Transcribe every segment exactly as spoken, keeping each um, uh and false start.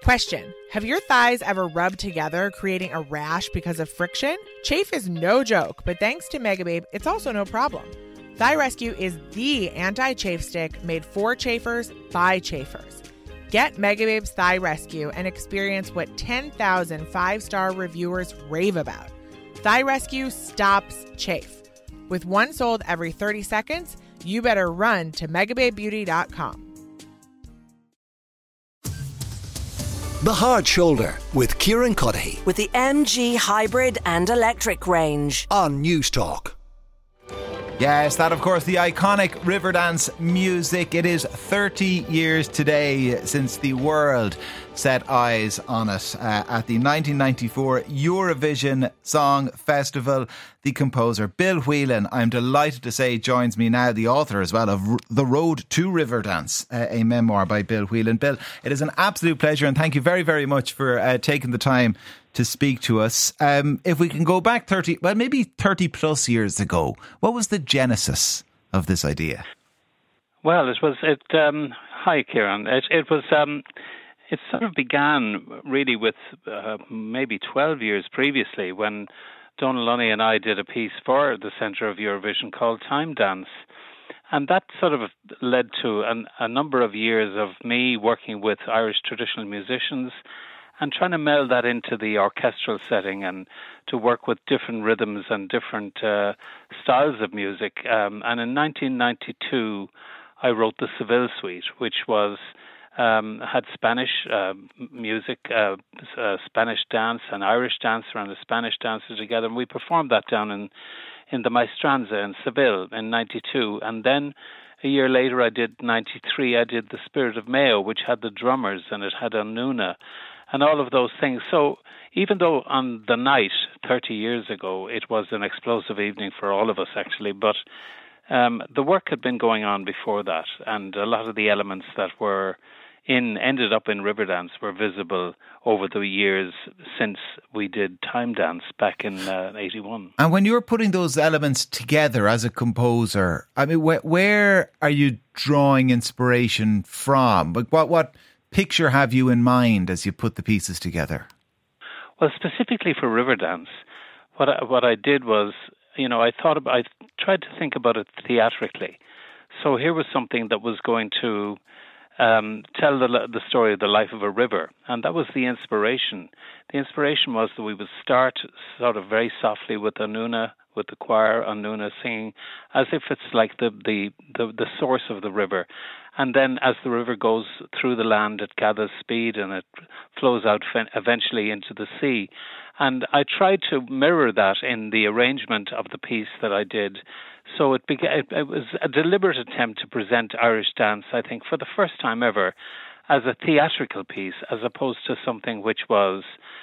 Question: have your thighs ever rubbed together, creating a rash because of friction? Chafe is no joke, but thanks to Megababe, it's also no problem. Thigh Rescue is the anti-chafe stick made for chafers by chafers. Get Megababe's Thigh Rescue and experience what ten thousand five-star reviewers rave about. Thigh Rescue stops chafe. With one sold every thirty seconds, you better run to megababe beauty dot com. The Hard Shoulder with Kieran Cuddihy. With the M G Hybrid and Electric range. On News Talk. Yes, that of course, the iconic Riverdance music. It is thirty years today since the world set eyes on it uh, at the nineteen ninety-four Eurovision Song Festival. The composer Bill Whelan, I'm delighted to say, joins me now, the author as well of R- The Road to Riverdance, uh, a memoir by Bill Whelan. Bill, it is an absolute pleasure and thank you very, very much for uh, taking the time to speak to us. Um, if we can go back thirty, well, maybe thirty plus years ago, what was the genesis of this idea? Well, it was, it, um, hi Kieran, it, it was, um, it sort of began really with uh, maybe twelve years previously when Donal Lunny and I did a piece for the Centre of Eurovision called Time Dance. And that sort of led to an, a number of years of me working with Irish traditional musicians and trying to meld that into the orchestral setting and to work with different rhythms and different uh, styles of music. Um, and in nineteen ninety-two, I wrote the Seville Suite, which was um, had Spanish uh, music, uh, uh, Spanish dance, and Irish dance around the Spanish dancer together. And we performed that down in, in the Maestranza in Seville in ninety-two. And then a year later, I did ninety-three, I did The Spirit of Mayo, which had the drummers and it had Anuna and all of those things. So even though on the night, thirty years ago, it was an explosive evening for all of us, actually, but um, the work had been going on before that, and a lot of the elements that were in ended up in Riverdance were visible over the years since we did Time Dance back in uh, eighty-one. And when you were putting those elements together as a composer, I mean, wh- where are you drawing inspiration from? Like, what what picture have you in mind as you put the pieces together? Well, specifically for Riverdance, what I, what I did was, you know, I thought about, I tried to think about it theatrically. So here was something that was going to um, tell the the story of the life of a river, and that was the inspiration. The inspiration was that we would start sort of very softly with Anuna, with the choir, Anuna singing, as if it's like the, the, the, the source of the river. And then as the river goes through the land, it gathers speed and it flows out eventually into the sea. And I tried to mirror that in the arrangement of the piece that I did. So it, beca- it, it was a deliberate attempt to present Irish dance, I think, for the first time ever, as a theatrical piece, as opposed to something which was,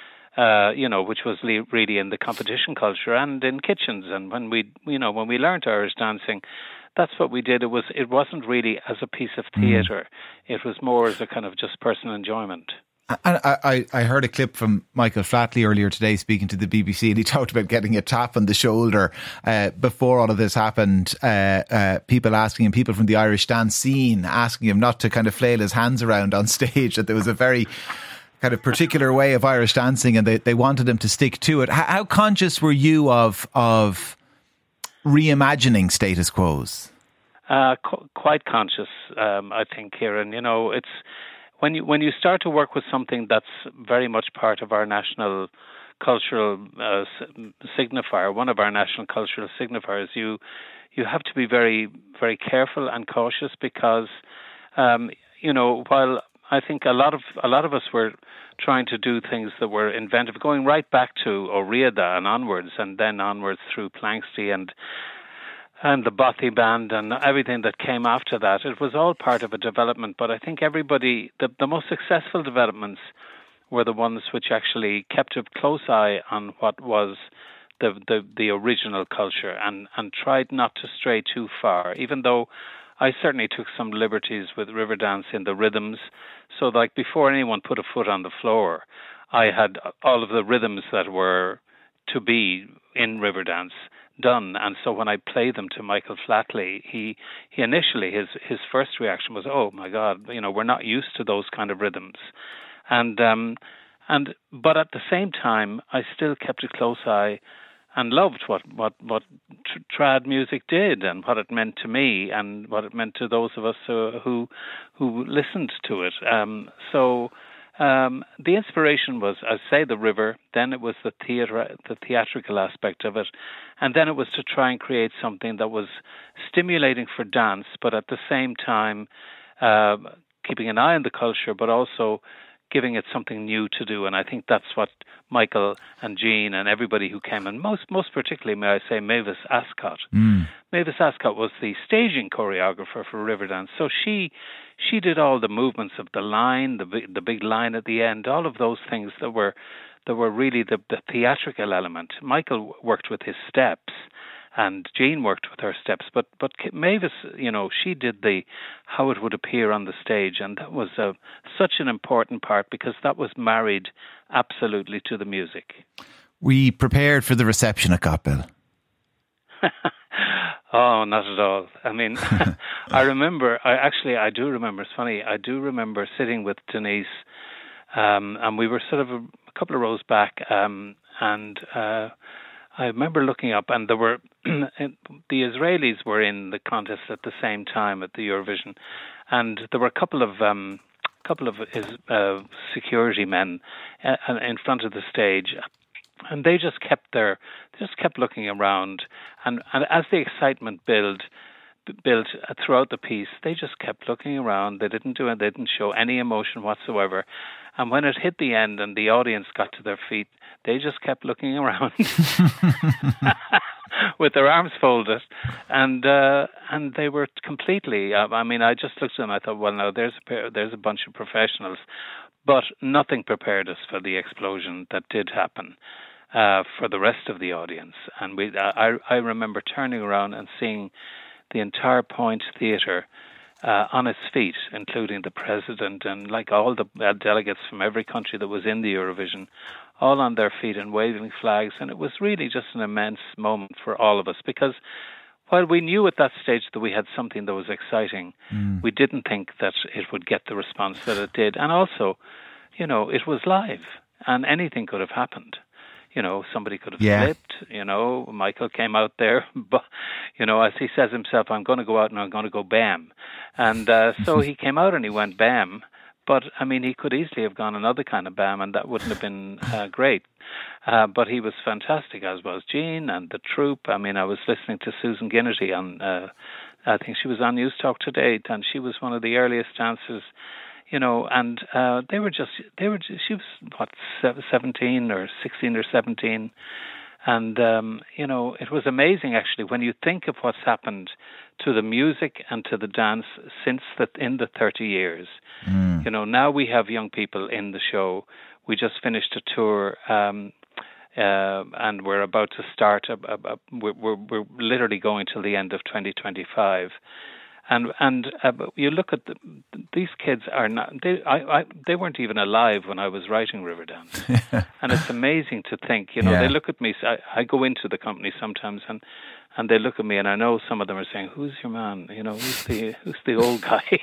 uh, you know, which was le- really in the competition culture and in kitchens. And when we, you know, when we learned Irish dancing, that's what we did. It was. It wasn't really as a piece of theatre. Mm. It was more as a kind of just personal enjoyment. And I, I heard a clip from Michael Flatley earlier today speaking to the B B C, and he talked about getting a tap on the shoulder uh, before all of this happened. Uh, uh, people asking him, people from the Irish dance scene asking him not to kind of flail his hands around on stage, that there was a very kind of particular way of Irish dancing and they, they wanted him to stick to it. How, how conscious were you of of reimagining status quos? Uh, qu- quite conscious, um, I think, Kieran. You know, it's when you when you start to work with something that's very much part of our national cultural uh, signifier, one of our national cultural signifiers, you you have to be very very careful and cautious because, um, you know, while I think a lot of a lot of us were trying to do things that were inventive, going right back to O'Riada and onwards, and then onwards through Planxty and and the Bothy Band and everything that came after that. It was all part of a development, but I think everybody, the, the most successful developments were the ones which actually kept a close eye on what was the the, the original culture and, and tried not to stray too far, even though I certainly took some liberties with Riverdance in the rhythms. So like before anyone put a foot on the floor, I had all of the rhythms that were to be in Riverdance done. And so when I played them to Michael Flatley, he, he initially, his, his first reaction was, oh my God, you know, we're not used to those kind of rhythms. and um, and but at the same time, I still kept a close eye and loved what what what tr- trad music did and what it meant to me and what it meant to those of us uh, who who listened to it. Um, so. Um, the inspiration was, I say, the river. Then it was the theatre, the theatrical aspect of it, and then it was to try and create something that was stimulating for dance, but at the same time uh, keeping an eye on the culture, but also giving it something new to do. And I think that's what Michael and Jean and everybody who came, and most most particularly, may I say, Mavis Ascot. Mm. Mavis Ascot was the staging choreographer for Riverdance, so she she did all the movements of the line, the big, the big line at the end, all of those things that were that were really the, the theatrical element. Michael worked with his steps, and Jean worked with her steps, but but Mavis, you know, she did the how it would appear on the stage, and that was a, such an important part because that was married absolutely to the music. We prepared for the reception at Coppill. Oh, not at all. I mean, I remember, I actually, I do remember, it's funny, I do remember sitting with Denise, um, and we were sort of a, a couple of rows back, um, and uh, I remember looking up, and there were, the Israelis were in the contest at the same time at the Eurovision, and there were a couple of, um, couple of uh, security men uh, in front of the stage. And they just kept their, just kept looking around, and, and as the excitement built, built throughout the piece, they just kept looking around. They didn't do it. They didn't show any emotion whatsoever. And when it hit the end and the audience got to their feet, they just kept looking around with their arms folded, and uh, and they were completely. Uh, I mean, I just looked at them. I thought, well, now there's a pair, there's a bunch of professionals, but nothing prepared us for the explosion that did happen. Uh, for the rest of the audience. And we, I, I remember turning around and seeing the entire Point Theatre uh, on its feet, including the president and like all the uh, delegates from every country that was in the Eurovision, all on their feet and waving flags. And it was really just an immense moment for all of us, because while we knew at that stage that we had something that was exciting, mm. we didn't think that it would get the response that it did. And also, you know, it was live and anything could have happened. You know, somebody could have yeah. slipped, you know, Michael came out there, but, you know, as he says himself, I'm going to go out and I'm going to go bam. And uh, so he came out and he went bam. But, I mean, he could easily have gone another kind of bam, and that wouldn't have been uh, great. Uh, but he was fantastic, as was Jean and the troupe. I mean, I was listening to Susan Ginnity on, uh, I think she was on News Talk Today, and she was one of the earliest dancers. You know, and uh, they were just, they were just, she was, what, seventeen or sixteen or seventeen. And, um, you know, it was amazing, actually, when you think of what's happened to the music and to the dance since the, in the thirty years. Mm. You know, now we have young people in the show. We just finished a tour, um, uh, and we're about to start, a, a, a, we're, we're, we're literally going till the end of twenty twenty-five. And and uh, you look at the, these kids are not they I, I they weren't even alive when I was writing Riverdance, and it's amazing to think, you know, yeah. they look at me. I, I go into the company sometimes, and, and they look at me, and I know some of them are saying, "Who's your man? You know, who's the who's the old guy?"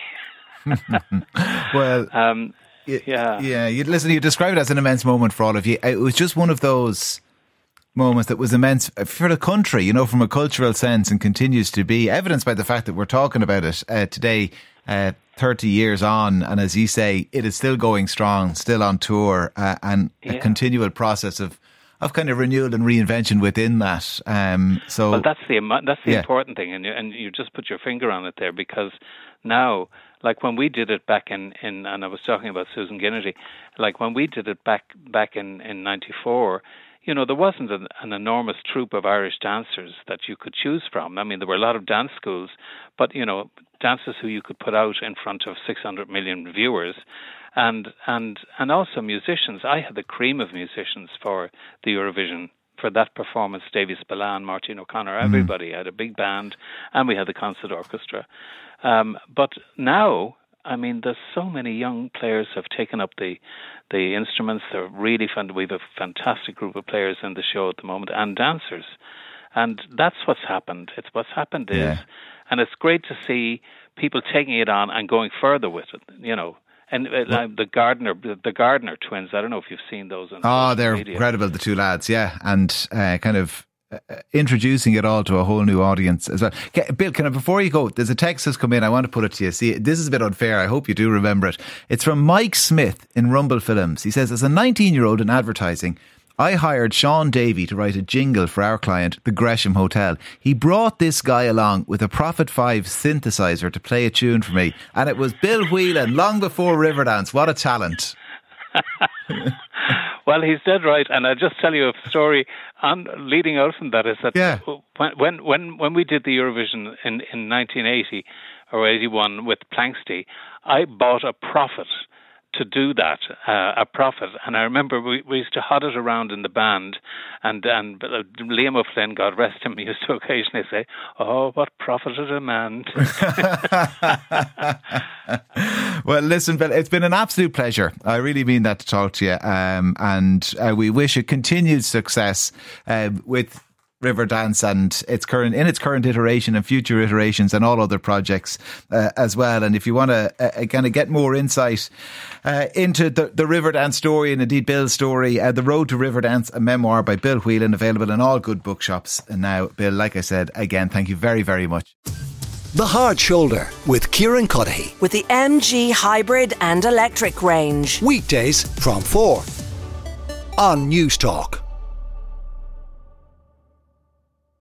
well, um, yeah, yeah. You listen. You describe it as an immense moment for all of you. It was just one of those moments that was immense for the country, you know, from a cultural sense, and continues to be evidenced by the fact that we're talking about it uh, today, uh, thirty years on. And as you say, it is still going strong, still on tour, uh, and yeah. a continual process of, of kind of renewal and reinvention within that. Um, so well, that's the that's the yeah. important thing, and you, and you just put your finger on it there, because now, like when we did it back in, in and I was talking about Susan Ginnity, like when we did it back back in in ninety-four. You know, there wasn't an, an enormous troupe of Irish dancers that you could choose from. I mean, there were a lot of dance schools, but, you know, dancers who you could put out in front of six hundred million viewers, and and and also musicians. I had the cream of musicians for the Eurovision, for that performance. Davy Spillane, Martin O'Connor, everybody. Mm. I had a big band, and we had the concert orchestra. Um, but now, I mean, there's so many young players have taken up the the instruments. They're really fun. We have a fantastic group of players in the show at the moment, and dancers. And that's what's happened. It's what's happened is, yeah. and it's great to see people taking it on and going further with it. You know, And uh, the Gardner, the Gardner twins. I don't know if you've seen those. On oh, they're media. incredible, the two lads. Yeah, and uh, kind of uh, introducing it all to a whole new audience as well. Okay, Bill, can I, before you go, there's a text that's come in. I want to put it to you. See, this is a bit unfair. I hope you do remember it. It's from Mike Smith in Rumble Films. He says, as a nineteen-year-old in advertising, I hired Sean Davey to write a jingle for our client, the Gresham Hotel. He brought this guy along with a Prophet five synthesizer to play a tune for me. And it was Bill Whelan, long before Riverdance. What a talent. Well, he's dead right. And I'll just tell you a story on, leading out from that is that yeah. when, when, when we did the Eurovision in, in nineteen eighty or eighty-one with Planxty, I bought a Prophet to do that, uh, a Prophet. And I remember we, we used to hod it around in the band, and and uh, Liam O'Flynn, God rest him, used to occasionally say, oh, what profited a man. Well, listen, Bill, it's been an absolute pleasure. I really mean that to talk to you. Um, and uh, we wish you continued success uh, with Riverdance and its current in its current iteration and future iterations and all other projects uh, as well. And if you want to uh, kind of get more insight uh, into the, the Riverdance story and indeed Bill's story, uh, The Road to Riverdance, a memoir by Bill Whelan, available in all good bookshops. And now, Bill, like I said, again, thank you very, very much. The Hard Shoulder with Kieran Cuddihy. With the M G hybrid and electric range. Weekdays from four on News Talk.